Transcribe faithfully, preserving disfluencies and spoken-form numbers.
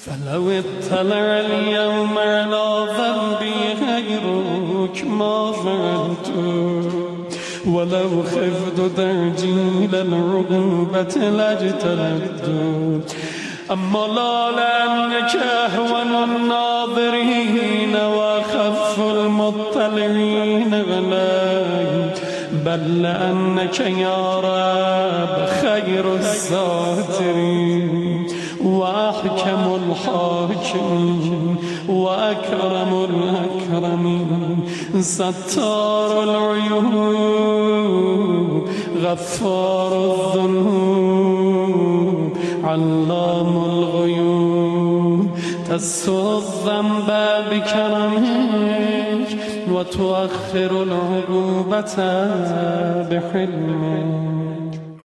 فلو اطلع اليوم على ذنبي غيرك ما فعلت ولو خفت ترجيل العقوبة لاجتلدت أما لا لأنك أهون الناظرين وأخف المطلعين علي بل لأنك يا رب خير الساترين وأحكم الحاكمين وأكرم الأكرمين ستار العيوب غفار الذنوب علام الغيوب تسر الذنب بكرمك وتؤخر العقوبة بحلمك